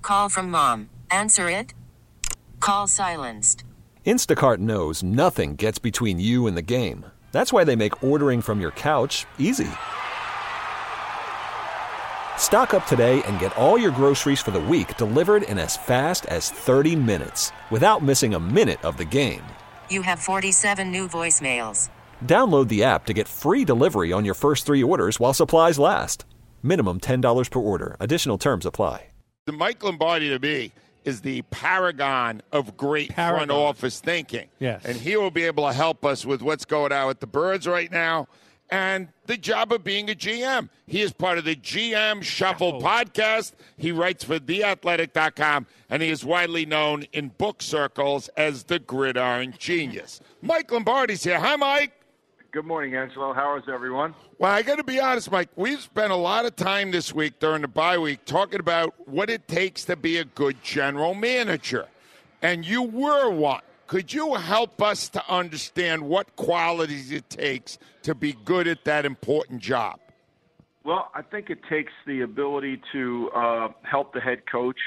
Call from mom. Answer it. Call silenced. Instacart knows nothing gets between you and the game. That's why they make ordering from your couch easy. Stock up today and get all your groceries for the week delivered in as fast as 30 minutes without missing a minute of the game. You have 47 new voicemails. Download the app to get free delivery on your first 3 orders while supplies last. Minimum $10 per order. Additional terms apply. The Mike Lombardi to me is the paragon of great front office thinking. Yes. And he will be able to help us with what's going on with the Birds right now and the job of being a GM. He is part of the GM Shuffle podcast. He writes for TheAthletic.com, and he is widely known in book circles as the Gridiron Genius. Mike Lombardi's here. Hi, Mike. Good morning, Angelo. How is everyone? Well, I got to be honest, Mike. We've spent a lot of time this week during the bye week talking about what it takes to be a good general manager. And you were one. Could you help us to understand what qualities it takes to be good at that important job? Well, I think it takes the ability to help the head coach.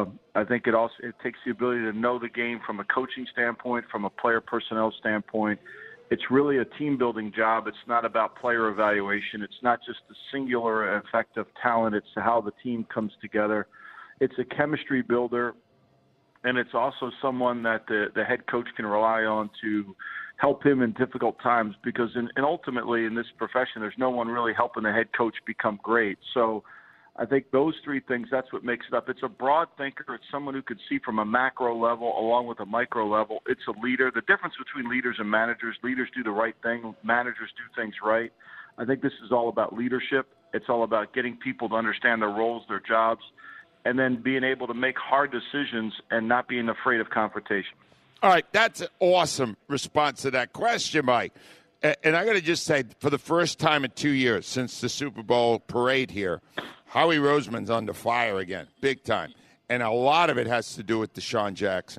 I think it takes the ability to know the game from a coaching standpoint, from a player personnel standpoint. It's really a team-building job. It's not about player evaluation. It's not just the singular effect of talent. It's how the team comes together. It's a chemistry builder, and it's also someone that the head coach can rely on to help him in difficult times because and ultimately in this profession, there's no one really helping the head coach become great. So I think those 3 things, that's what makes it up. It's a broad thinker. It's someone who could see from a macro level along with a micro level. It's a leader. The difference between leaders and managers, leaders do the right thing. Managers do things right. I think this is all about leadership. It's all about getting people to understand their roles, their jobs, and then being able to make hard decisions and not being afraid of confrontation. All right, that's an awesome response to that question, Mike. And I got to just say, for the first time in 2 years since the Super Bowl parade here, Howie Roseman's under fire again, big time. And a lot of it has to do with Deshaun Jackson.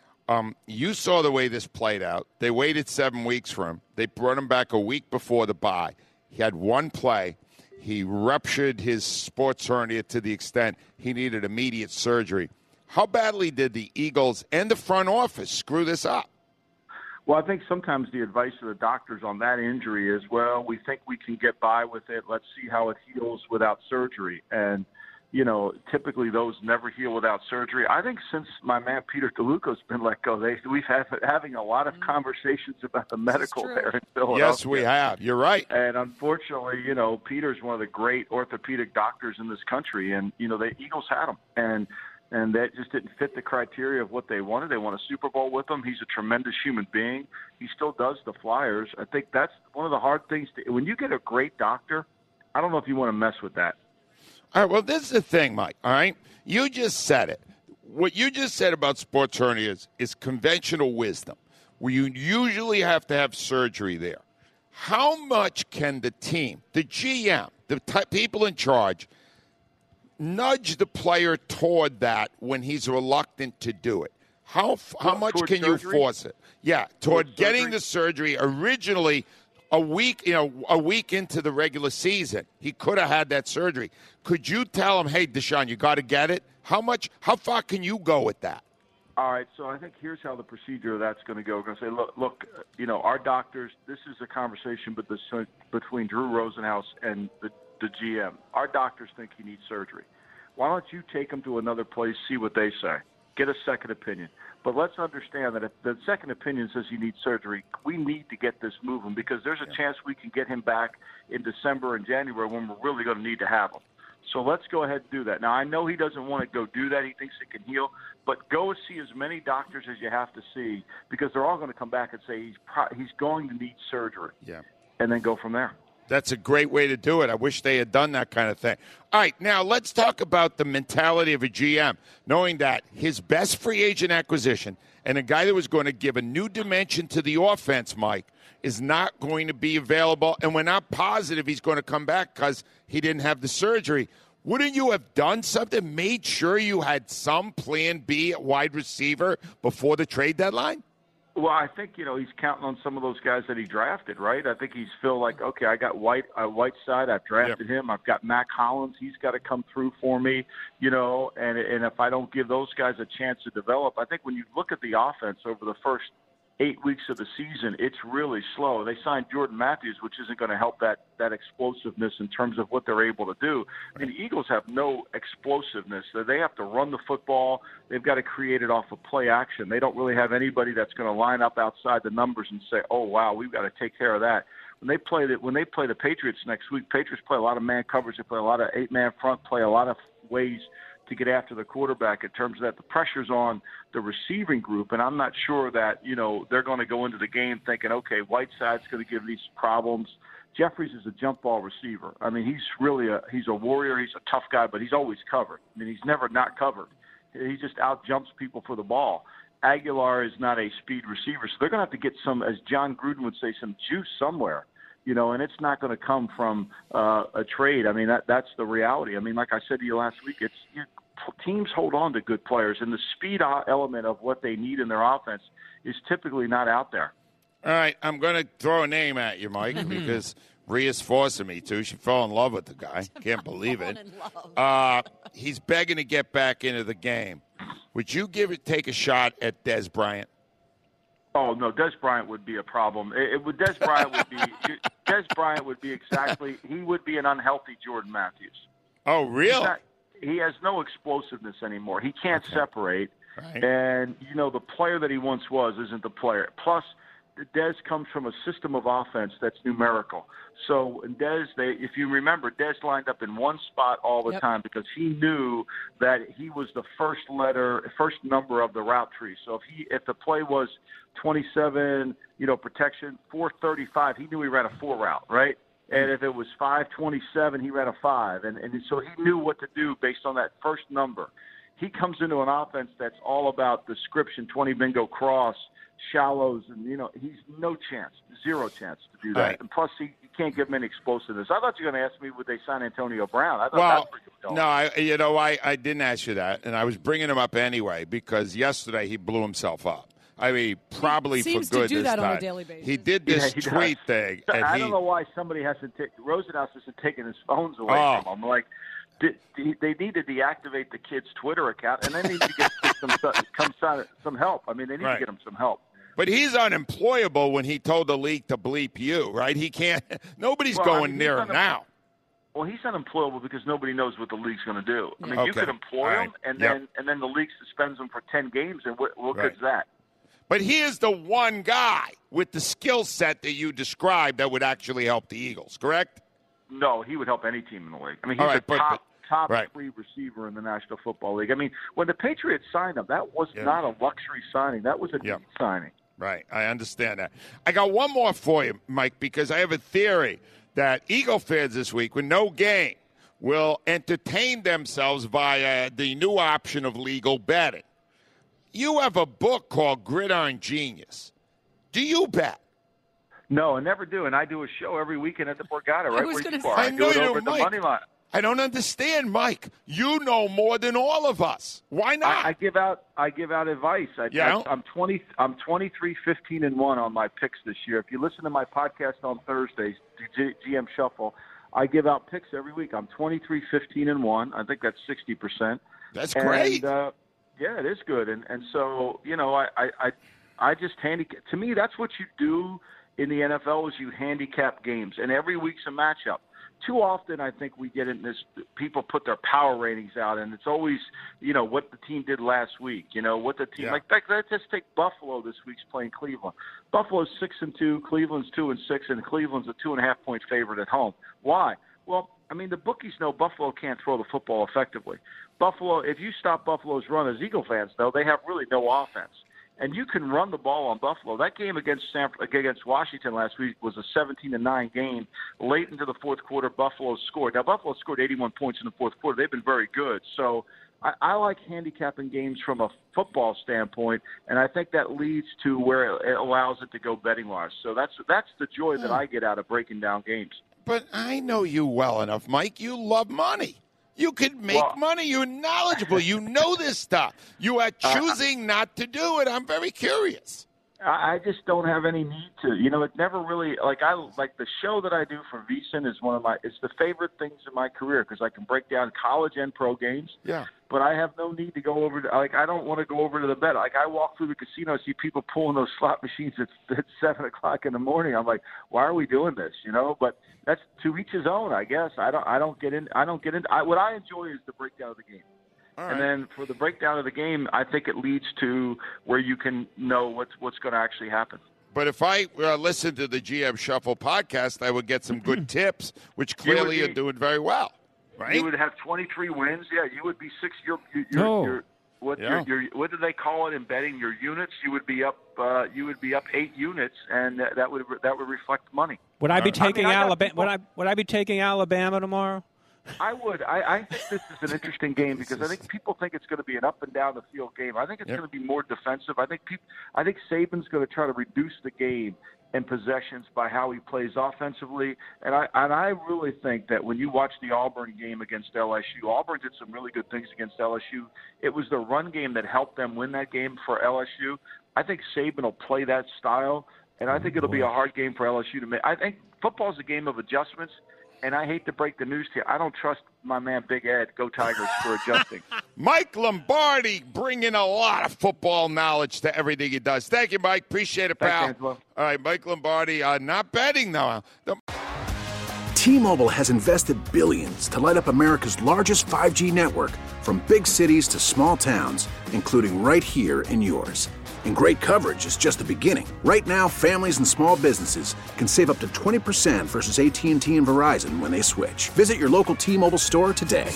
You saw the way this played out. They waited 7 weeks for him. They brought him back a week before the bye. He had one play. He ruptured his sports hernia to the extent he needed immediate surgery. How badly did the Eagles and the front office screw this up? Well, I think sometimes the advice of the doctors on that injury is, well, we think we can get by with it. Let's see how it heals without surgery. And, you know, typically those never heal without surgery. I think since my man Peter DeLuca's been let go, we've had having a lot of conversations about the medical there in Philadelphia. Yes, we have. You're right. And unfortunately, you know, Peter's one of the great orthopedic doctors in this country. And, you know, the Eagles had him. And that just didn't fit the criteria of what they wanted. They won a Super Bowl with him. He's a tremendous human being. He still does the Flyers. I think that's one of the hard things. When you get a great doctor, I don't know if you want to mess with that. All right, well, this is the thing, Mike, all right? You just said it. What you just said about sports hernias is conventional wisdom, where you usually have to have surgery there. How much can the team, the GM, the people in charge, nudge the player toward that when he's reluctant to do it? How much can you force it? Yeah, toward getting the surgery. Originally, a week into the regular season, he could have had that surgery. Could you tell him, hey, Deshaun, you got to get it? How far can you go with that? All right, so I think here's how the procedure of that's going to go. We're going to say, look, you know, our doctors, this is a conversation between Drew Rosenhaus and the GM. Our doctors think he needs surgery. Why don't you take him to another place, see what they say, get a second opinion. But let's understand that if the second opinion says he needs surgery, we need to get this moving because there's a chance we can get him back in December and January when we're really going to need to have him. So let's go ahead and do that. Now, I know he doesn't want to go do that. He thinks it can heal. But go see as many doctors as you have to see because they're all going to come back and say he's going to need surgery. Yeah. And then go from there. That's a great way to do it. I wish they had done that kind of thing. All right, now let's talk about the mentality of a GM, knowing that his best free agent acquisition and a guy that was going to give a new dimension to the offense, Mike, is not going to be available, and we're not positive he's going to come back because he didn't have the surgery. Wouldn't you have done something, made sure you had some plan B at wide receiver before the trade deadline? Well, I think, he's counting on some of those guys that he drafted, right? I think he's feel like, okay, I got Whiteside, I've drafted him. I've got Mac Hollins, he's got to come through for me, and if I don't give those guys a chance to develop, I think when you look at the offense over the first 8 weeks of the season, it's really slow. They signed Jordan Matthews, which isn't going to help that explosiveness in terms of what they're able to do. And the Eagles have no explosiveness. They have to run the football. They've got to create it off of play action. They don't really have anybody that's going to line up outside the numbers and say, oh, wow, we've got to take care of that. When they play the Patriots next week, Patriots play a lot of man coverage. They play a lot of 8-man front, play a lot of ways to get after the quarterback in terms of that. The pressure's on the receiving group, and I'm not sure that, they're going to go into the game thinking, okay, Whiteside's going to give these problems. Jeffries is a jump ball receiver. I mean, he's a warrior. He's a tough guy, but he's always covered. I mean, he's never not covered. He just out-jumps people for the ball. Aguilar is not a speed receiver, so they're going to have to get some, as John Gruden would say, some juice somewhere. And it's not going to come from a trade. I mean, that's the reality. I mean, like I said to you last week, teams hold on to good players, and the speed element of what they need in their offense is typically not out there. All right, I'm going to throw a name at you, Mike, because Rhea's forcing me to. She fell in love with the guy. Can't believe it. He's begging to get back into the game. Would you take a shot at Dez Bryant? Oh no, Dez Bryant would be a problem. Dez Bryant would be exactly. He would be an unhealthy Jordan Matthews. Oh really? He has no explosiveness anymore. He can't separate, right. And the player that he once was isn't the player. Plus, Dez comes from a system of offense that's numerical. So Dez, if you remember, Dez lined up in one spot all the time because he knew that he was the first number of the route tree. So if the play was 27, protection, 435, he knew he ran a 4 route, right? And if it was 527, he ran a 5. And so he knew what to do based on that first number. He comes into an offense that's all about description, 20 bingo cross, shallows, and, he's zero chance to do that. Right. And plus, he can't give him any explosiveness. I thought you were going to ask me, would they sign Antonio Brown? I thought that's where you were going. No, I didn't ask you that, and I was bringing him up anyway because yesterday he blew himself up. I mean, probably for good this time. Seems to do that on a daily basis. He did this tweet thing. And I don't know why somebody hasn't Rosenhaus isn't taking his phones away from him. Like, they need to deactivate the kid's Twitter account, and they need to get some help. I mean, they need to get him some help. But he's unemployable when he told the league to bleep you, right? He can't. Nobody's going near him now. Well, he's unemployable because nobody knows what the league's going to do. I mean, you could employ him, and then the league suspends him for 10 games, and what good's that? But he is the one guy with the skill set that you described that would actually help the Eagles, correct? No, he would help any team in the league. I mean, he's a top 3 receiver in the National Football League. I mean, when the Patriots signed him, that was not a luxury signing. That was a need signing. Right, I understand that. I got one more for you, Mike, because I have a theory that Eagle fans this week, with no game, will entertain themselves via the new option of legal betting. You have a book called Gridiron Genius. Do you bet? No, I never do, and I do a show every weekend at the Borgata, right where you are. I know do it you over do, the Mike. money line. I don't understand, Mike. You know more than all of us. Why not? I give out advice. I'm 23, 15, and 1 on my picks this year. If you listen to my podcast on Thursdays, GM Shuffle, I give out picks every week. I'm 23, 15, and 1. I think that's 60%. That's great. And, yeah, it is good. And so, I just handicap. To me, that's what you do in the NFL is you handicap games. And every week's a matchup. Too often, I think we get in this. People put their power ratings out, and it's always, what the team did last week. What the team let's just take Buffalo this week's playing Cleveland. Buffalo's 6-2, Cleveland's 2-6, and Cleveland's a 2.5-point favorite at home. Why? Well, I mean, the bookies know Buffalo can't throw the football effectively. Buffalo, if you stop Buffalo's run, as Eagle fans know, they have really no offense. And you can run the ball on Buffalo. That game against Washington last week was a 17-9 game. Late into the fourth quarter, Buffalo scored. Now, Buffalo scored 81 points in the fourth quarter. They've been very good. So I like handicapping games from a football standpoint, and I think that leads to where it allows it to go betting-wise. So that's the joy that I get out of breaking down games. But I know you well enough, Mike. You love money. You can make money. You're knowledgeable. You know this stuff. You are choosing not to do it. I'm very curious. I just don't have any need to. It never really like the show that I do for VSiN is it's the favorite things in my career because I can break down college and pro games. Yeah. But I have no need to go over to I don't want to go over to the bet. Like I walk through the casino, see people pulling those slot machines at 7:00 in the morning. I'm like, why are we doing this? But that's to each his own, I guess. I don't get in. What I enjoy is the breakdown of the game. All right. And then for the breakdown of the game, I think it leads to where you can know what's going to actually happen. But if I listened to the GM Shuffle podcast, I would get some good tips, which clearly you're doing very well, right? You would have 23 wins. Yeah, you would be six. What do they call it in betting? Your units. You would be up. 8 units, and that would reflect money. Would I be taking Alabama? Would I be taking Alabama tomorrow? I would. I think this is an interesting game because I think people think it's going to be an up and down the field game. I think it's going to be more defensive. I think Saban's going to try to reduce the game and possessions by how he plays offensively. And I really think that when you watch the Auburn game against LSU, Auburn did some really good things against LSU. It was the run game that helped them win that game for LSU. I think Saban will play that style, and I think it'll be a hard game for LSU to make. I think football is a game of adjustments. And I hate to break the news to you, I don't trust my man Big Ed, go Tigers, for adjusting. Mike Lombardi bringing a lot of football knowledge to everything he does. Thank you, Mike. Appreciate it, pal. Thanks, Angelo. All right, Mike Lombardi, not betting, though. T-Mobile has invested billions to light up America's largest 5G network from big cities to small towns, including right here in yours. And great coverage is just the beginning. Right now, families and small businesses can save up to 20% versus AT&T and Verizon when they switch. Visit your local T-Mobile store today.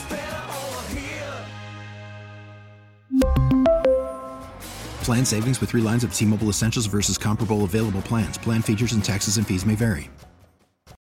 Plan savings with 3 lines of T-Mobile Essentials versus comparable available plans. Plan features and taxes and fees may vary.